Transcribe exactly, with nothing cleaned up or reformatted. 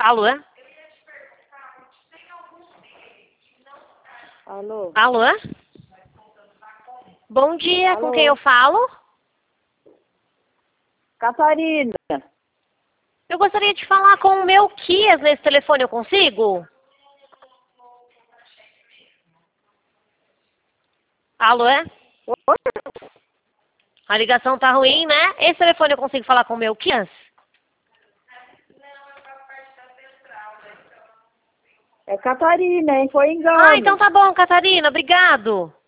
Alô? Alô? Alô? Bom dia, Alô? com quem eu falo? Catarina. Eu gostaria de falar com o meu Kias nesse telefone, eu consigo? Alô? Oi? A ligação tá ruim, né? Esse telefone eu consigo falar com o meu Kias? É Catarina, hein? Foi engano. Ah, então tá bom, Catarina, obrigado.